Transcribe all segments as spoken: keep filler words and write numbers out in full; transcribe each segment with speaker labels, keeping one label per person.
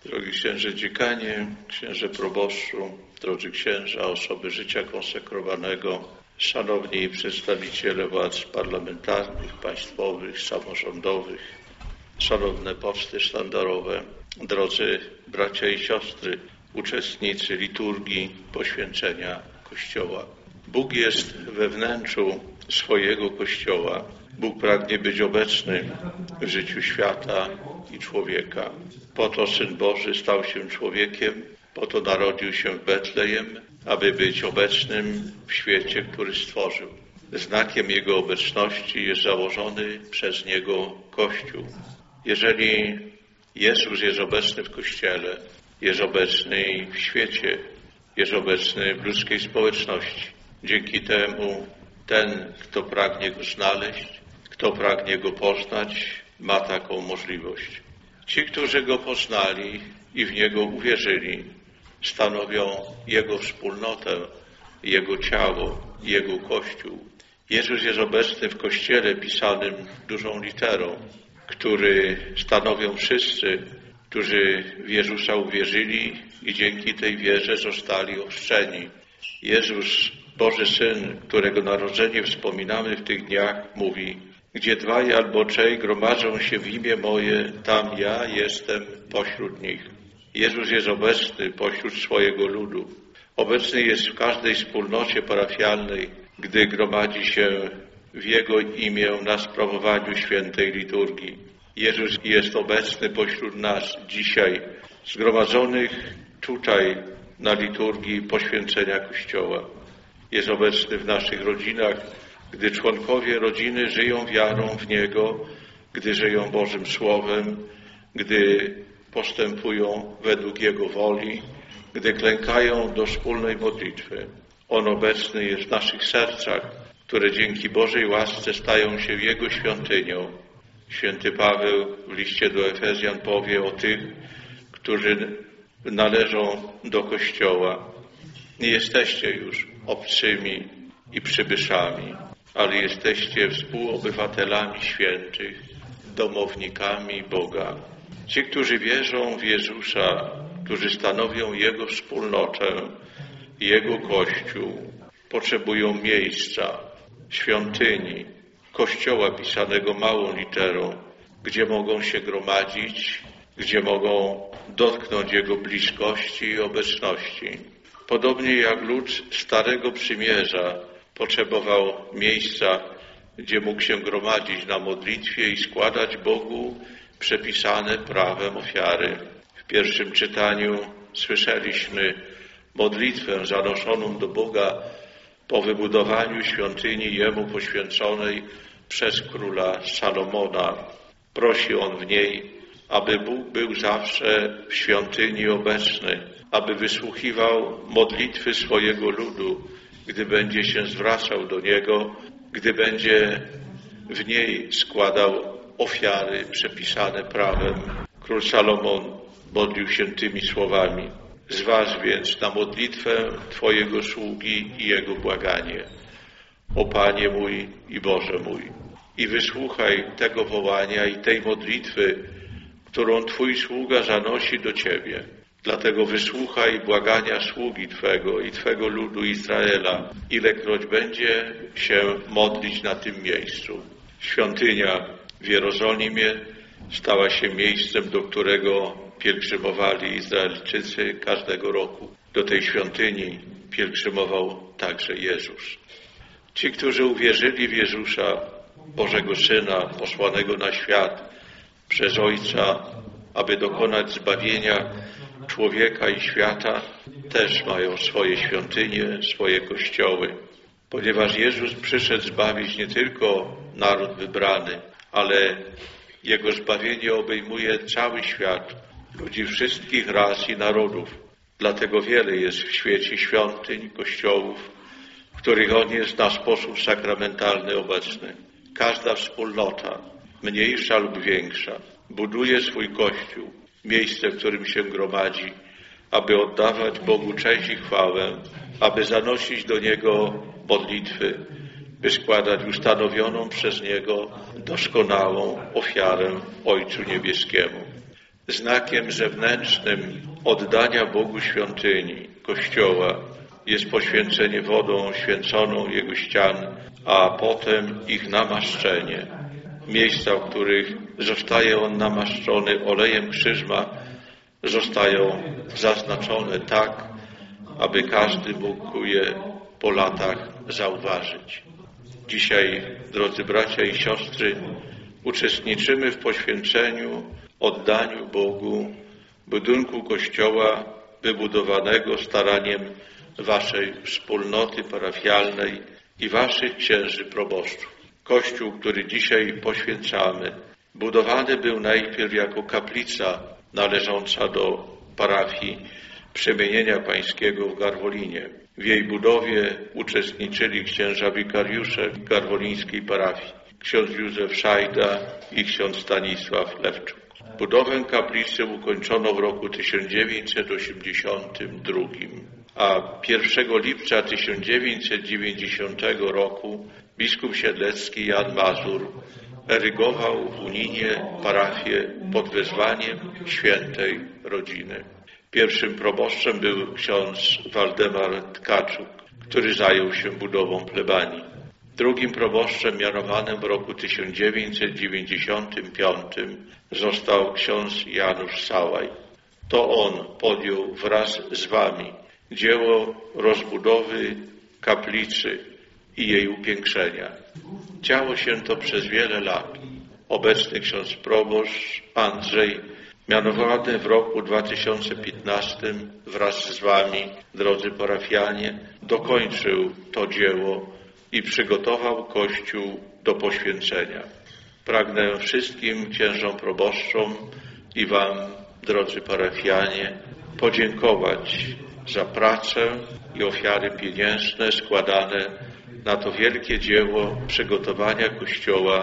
Speaker 1: Drogi księże dziekanie, księże proboszczu, drodzy księża, osoby życia konsekrowanego, szanowni przedstawiciele władz parlamentarnych, państwowych, samorządowych, szanowne posty sztandarowe, drodzy bracia i siostry, uczestnicy liturgii poświęcenia Kościoła. Bóg jest we wnętrzu swojego Kościoła. Bóg pragnie być obecny w życiu świata i człowieka. Po to Syn Boży stał się człowiekiem, po to narodził się w Betlejem, aby być obecnym w świecie, który stworzył. Znakiem Jego obecności jest założony przez Niego Kościół. Jeżeli Jezus jest obecny w Kościele, jest obecny w świecie, jest obecny w ludzkiej społeczności. Dzięki temu ten, kto pragnie Go znaleźć, kto pragnie Go poznać, ma taką możliwość. Ci, którzy Go poznali i w Niego uwierzyli, stanowią Jego wspólnotę, Jego ciało, Jego Kościół. Jezus jest obecny w Kościele pisanym dużą literą, który stanowią wszyscy, którzy w Jezusa uwierzyli i dzięki tej wierze zostali ochrzczeni. Jezus, Boży Syn, którego narodzenie wspominamy w tych dniach, mówi: gdzie dwaj albo trzej gromadzą się w imię moje, tam ja jestem pośród nich. Jezus jest obecny pośród swojego ludu. Obecny jest w każdej wspólnocie parafialnej, gdy gromadzi się w Jego imię na sprawowaniu świętej liturgii. Jezus jest obecny pośród nas dzisiaj, zgromadzonych tutaj na liturgii poświęcenia Kościoła. Jest obecny w naszych rodzinach, gdy członkowie rodziny żyją wiarą w Niego, gdy żyją Bożym Słowem, gdy postępują według Jego woli, gdy klękają do wspólnej modlitwy. On obecny jest w naszych sercach, które dzięki Bożej łasce stają się Jego świątynią. Święty Paweł w liście do Efezjan powie o tych, którzy należą do Kościoła. Nie jesteście już obcymi i przybyszami, ale jesteście współobywatelami świętych, domownikami Boga. Ci, którzy wierzą w Jezusa, którzy stanowią Jego wspólnotę, Jego Kościół, potrzebują miejsca, świątyni, Kościoła pisanego małą literą, gdzie mogą się gromadzić, gdzie mogą dotknąć Jego bliskości i obecności. Podobnie jak lud Starego Przymierza potrzebował miejsca, gdzie mógł się gromadzić na modlitwie i składać Bogu przepisane prawem ofiary. W pierwszym czytaniu słyszeliśmy modlitwę zanoszoną do Boga po wybudowaniu świątyni Jemu poświęconej przez króla Salomona. Prosi on w niej, aby Bóg był zawsze w świątyni obecny, aby wysłuchiwał modlitwy swojego ludu, gdy będzie się zwracał do Niego, gdy będzie w niej składał ofiary przepisane prawem. Król Salomon modlił się tymi słowami: zważ więc na modlitwę Twojego sługi i jego błaganie, o Panie mój i Boże mój, i wysłuchaj tego wołania i tej modlitwy, którą Twój sługa zanosi do Ciebie. Dlatego wysłuchaj błagania sługi Twego i Twego ludu Izraela, ilekroć będzie się modlić na tym miejscu. Świątynia w Jerozolimie stała się miejscem, do którego pielgrzymowali Izraelczycy każdego roku. Do tej świątyni pielgrzymował także Jezus. Ci, którzy uwierzyli w Jezusa, Bożego Syna, posłanego na świat przez Ojca, aby dokonać zbawienia człowieka i świata, też mają swoje świątynie, swoje kościoły. Ponieważ Jezus przyszedł zbawić nie tylko naród wybrany, ale Jego zbawienie obejmuje cały świat, ludzi wszystkich ras i narodów. Dlatego wiele jest w świecie świątyń, kościołów, w których On jest na sposób sakramentalny obecny. Każda wspólnota, mniejsza lub większa, buduje swój Kościół, miejsce, w którym się gromadzi, aby oddawać Bogu cześć i chwałę, aby zanosić do Niego modlitwy, by składać ustanowioną przez Niego doskonałą ofiarę Ojcu Niebieskiemu. Znakiem zewnętrznym oddania Bogu świątyni, Kościoła, jest poświęcenie wodą święconą Jego ścian, a potem ich namaszczenie. Miejsca, w których zostaje on namaszczony olejem krzyżma, zostają zaznaczone tak, aby każdy mógł je po latach zauważyć. Dzisiaj, drodzy bracia i siostry, uczestniczymy w poświęceniu, oddaniu Bogu budynku Kościoła wybudowanego staraniem waszej wspólnoty parafialnej i waszych księży proboszczów. Kościół, który dzisiaj poświęcamy, budowany był najpierw jako kaplica należąca do parafii Przemienienia Pańskiego w Garwolinie. W jej budowie uczestniczyli księża wikariusze garwolińskiej parafii, ksiądz Józef Szajda i ksiądz Stanisław Lewczuk. Budowę kaplicy ukończono w roku tysiąc dziewięćset osiemdziesiątym drugim, a pierwszego lipca tysiąc dziewięćset dziewięćdziesiątego roku biskup siedlecki Jan Mazur erygował w Uninie parafię pod wezwaniem Świętej Rodziny. Pierwszym proboszczem był ksiądz Waldemar Tkaczuk, który zajął się budową plebanii. Drugim proboszczem mianowanym w roku tysiąc dziewięćset dziewięćdziesiątym piątym został ksiądz Janusz Sałaj. To on podjął wraz z wami dzieło rozbudowy kaplicy i jej upiększenia. Działo się to przez wiele lat. Obecny ksiądz proboszcz Andrzej, mianowany w roku dwa tysiące piętnastym wraz z wami, drodzy parafianie, dokończył to dzieło i przygotował Kościół do poświęcenia. Pragnę wszystkim księżom proboszczom i wam, drodzy parafianie, podziękować za pracę i ofiary pieniężne składane na to wielkie dzieło przygotowania Kościoła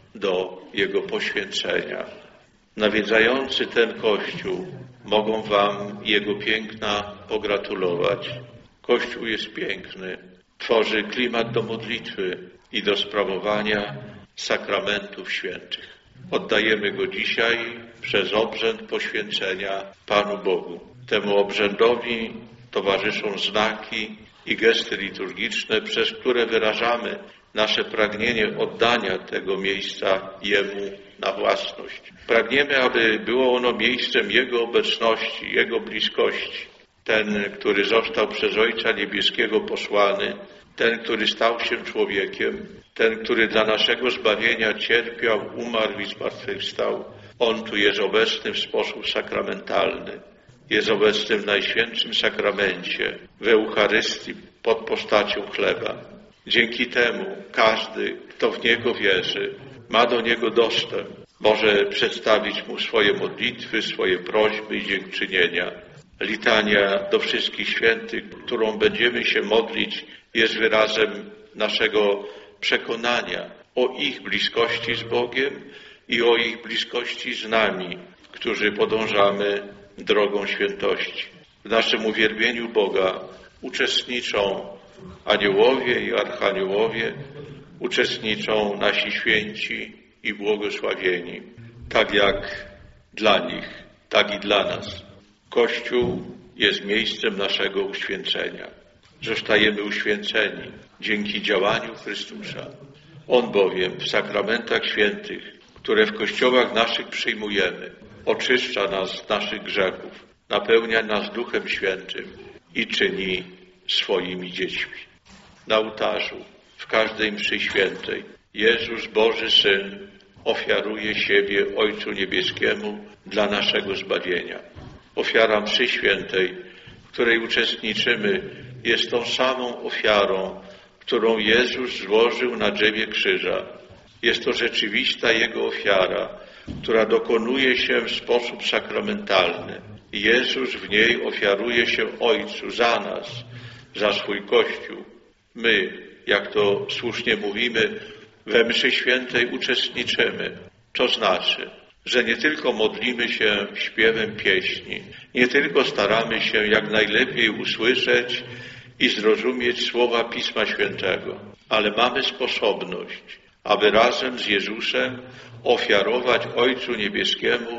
Speaker 1: do jego poświęcenia. Nawiedzający ten Kościół mogą wam jego piękna pogratulować. Kościół jest piękny, tworzy klimat do modlitwy i do sprawowania sakramentów świętych. Oddajemy go dzisiaj przez obrzęd poświęcenia Panu Bogu. Temu obrzędowi towarzyszą znaki i gesty liturgiczne, przez które wyrażamy nasze pragnienie oddania tego miejsca Jemu na własność. Pragniemy, aby było ono miejscem Jego obecności, Jego bliskości. Ten, który został przez Ojca Niebieskiego posłany, ten, który stał się człowiekiem, ten, który dla naszego zbawienia cierpiał, umarł i zmartwychwstał, On tu jest obecny w sposób sakramentalny. Jest obecny w Najświętszym Sakramencie, w Eucharystii, pod postacią chleba. Dzięki temu każdy, kto w Niego wierzy, ma do Niego dostęp. Może przedstawić Mu swoje modlitwy, swoje prośby i dziękczynienia. Litania do wszystkich świętych, którą będziemy się modlić, jest wyrazem naszego przekonania o ich bliskości z Bogiem i o ich bliskości z nami, którzy podążamy drogą świętości. W naszym uwielbieniu Boga uczestniczą aniołowie i archaniołowie, uczestniczą nasi święci i błogosławieni. Tak jak dla nich, tak i dla nas. Kościół jest miejscem naszego uświęcenia. Zostajemy uświęceni dzięki działaniu Chrystusa. On bowiem w sakramentach świętych, które w kościołach naszych przyjmujemy, oczyszcza nas z naszych grzechów, napełnia nas Duchem Świętym i czyni swoimi dziećmi. Na ołtarzu, w każdej mszy świętej, Jezus, Boży Syn, ofiaruje siebie Ojcu Niebieskiemu dla naszego zbawienia. Ofiara mszy świętej, w której uczestniczymy, jest tą samą ofiarą, którą Jezus złożył na drzewie krzyża. Jest to rzeczywista Jego ofiara, która dokonuje się w sposób sakramentalny. Jezus w niej ofiaruje się Ojcu za nas, za swój Kościół. My, jak to słusznie mówimy, we mszy świętej uczestniczymy. To znaczy, że nie tylko modlimy się śpiewem pieśni, nie tylko staramy się jak najlepiej usłyszeć i zrozumieć słowa Pisma Świętego, ale mamy sposobność, aby razem z Jezusem ofiarować Ojcu Niebieskiemu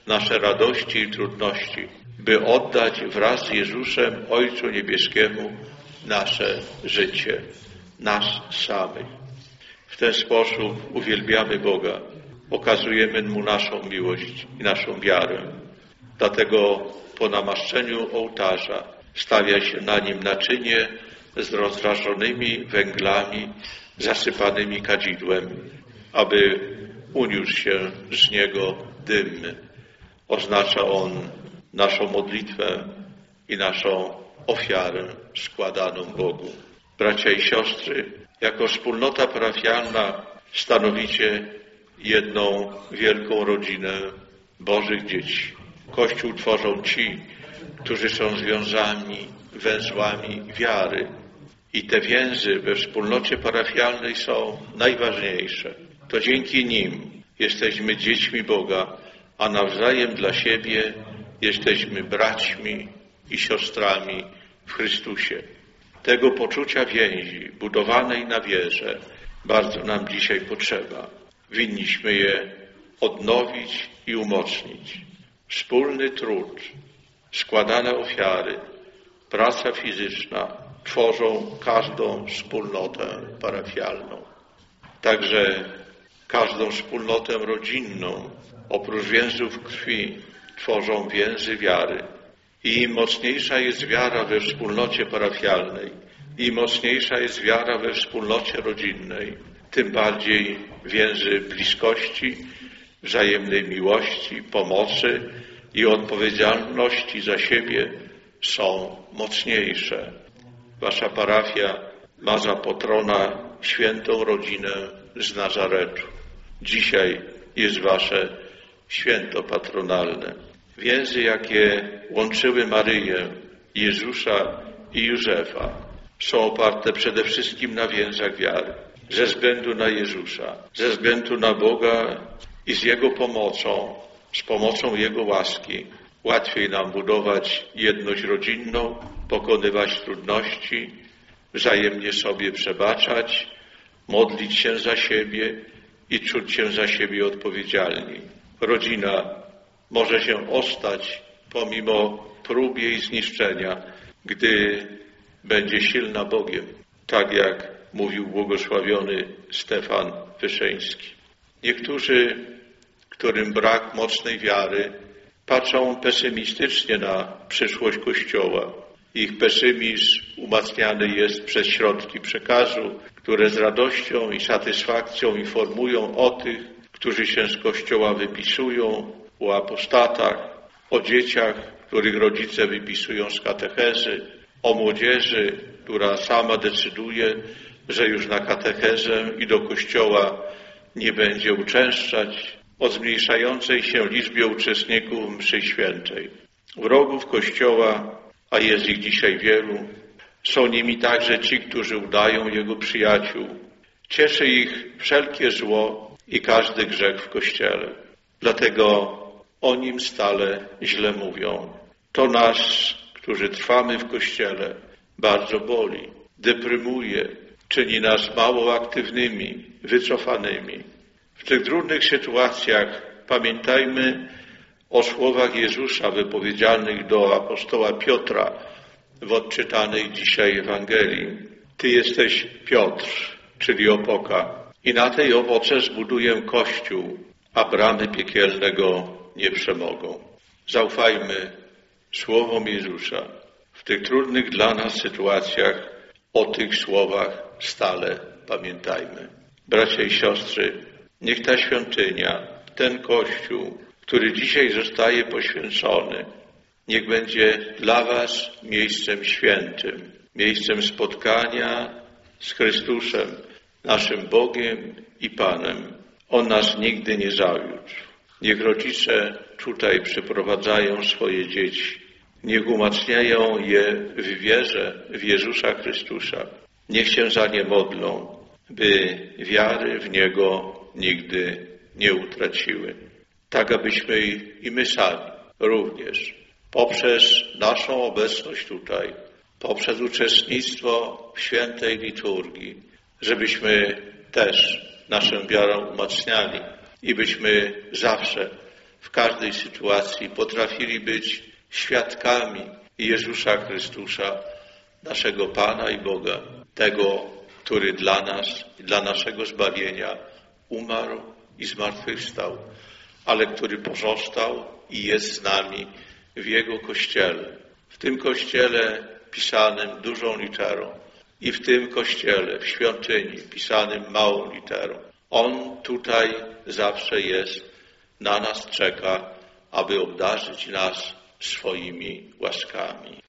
Speaker 1: nasze radości i trudności, by oddać wraz z Jezusem Ojcu Niebieskiemu nasze życie, nas samych. W ten sposób uwielbiamy Boga, okazujemy Mu naszą miłość i naszą wiarę. Dlatego po namaszczeniu ołtarza stawia się na nim naczynie z rozrażonymi węglami zasypanymi kadzidłem, aby uniósł się z niego dym. Oznacza on naszą modlitwę i naszą ofiarę składaną Bogu. Bracia i siostry, jako wspólnota parafialna stanowicie jedną wielką rodzinę Bożych dzieci. Kościół tworzą ci, którzy są związani węzłami wiary. I te więzy we wspólnocie parafialnej są najważniejsze. To dzięki nim jesteśmy dziećmi Boga, a nawzajem dla siebie jesteśmy braćmi i siostrami w Chrystusie. Tego poczucia więzi budowanej na wierze bardzo nam dzisiaj potrzeba. Winniśmy je odnowić i umocnić. Wspólny trud, składane ofiary, praca fizyczna tworzą każdą wspólnotę parafialną. Także każdą wspólnotę rodzinną, oprócz więzów krwi, tworzą więzy wiary. I im mocniejsza jest wiara we wspólnocie parafialnej, im mocniejsza jest wiara we wspólnocie rodzinnej, tym bardziej więzy bliskości, wzajemnej miłości, pomocy i odpowiedzialności za siebie są mocniejsze. Wasza parafia ma za patrona świętą rodzinę z Nazaretu. Dzisiaj jest wasze święto patronalne. Więzy, jakie łączyły Maryję, Jezusa i Józefa, są oparte przede wszystkim na więzach wiary. Ze względu na Jezusa, ze względu na Boga i z Jego pomocą, z pomocą Jego łaski, łatwiej nam budować jedność rodzinną, pokonywać trudności, wzajemnie sobie przebaczać, modlić się za siebie i czuć się za siebie odpowiedzialni. Rodzina może się ostać pomimo prób jej zniszczenia, gdy będzie silna Bogiem, tak jak mówił błogosławiony Stefan Wyszyński. Niektórzy, którym brak mocnej wiary, patrzą pesymistycznie na przyszłość Kościoła. Ich pesymizm umacniany jest przez środki przekazu, które z radością i satysfakcją informują o tych, którzy się z Kościoła wypisują, o apostatach, o dzieciach, których rodzice wypisują z katechezy, o młodzieży, która sama decyduje, że już na katechezę i do Kościoła nie będzie uczęszczać, o zmniejszającej się liczbie uczestników mszy świętej. Wrogów Kościoła, a jest ich dzisiaj wielu, są nimi także ci, którzy udają Jego przyjaciół. Cieszy ich wszelkie zło i każdy grzech w Kościele. Dlatego o nim stale źle mówią. To nas, którzy trwamy w Kościele, bardzo boli, deprymuje, czyni nas mało aktywnymi, wycofanymi. W tych trudnych sytuacjach pamiętajmy o słowach Jezusa wypowiedzianych do apostoła Piotra w odczytanej dzisiaj Ewangelii. Ty jesteś Piotr, czyli opoka, i na tej opoce zbuduję Kościół, a bramy piekielnego nie przemogą. Zaufajmy słowom Jezusa. W tych trudnych dla nas sytuacjach o tych słowach stale pamiętajmy. Bracia i siostry, niech ta świątynia, ten Kościół, który dzisiaj zostaje poświęcony, niech będzie dla was miejscem świętym, miejscem spotkania z Chrystusem, naszym Bogiem i Panem. On nas nigdy nie zawiódł. Niech rodzice tutaj przyprowadzają swoje dzieci. Niech umacniają je w wierze w Jezusa Chrystusa. Niech się za nie modlą, by wiary w Niego nigdy nie utraciły. Tak, abyśmy i my sami również poprzez naszą obecność tutaj, poprzez uczestnictwo w świętej liturgii, żebyśmy też naszą wiarę umacniali i byśmy zawsze w każdej sytuacji potrafili być świadkami Jezusa Chrystusa, naszego Pana i Boga, tego, który dla nas i dla naszego zbawienia umarł i zmartwychwstał, ale który pozostał i jest z nami w Jego Kościele. W tym Kościele pisanym dużą literą i w tym Kościele, w świątyni pisanym małą literą. On tutaj zawsze jest, na nas czeka, aby obdarzyć nas swoimi łaskami.